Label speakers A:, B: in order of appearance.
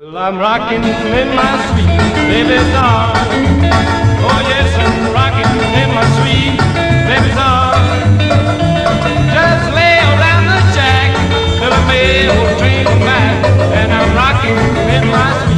A: Well, I'm rocking in my sweet baby's arms. Oh yes, I'm rocking in my sweet baby's arms. Just lay down the jack till the mail train come back, and I'm rocking in my sweet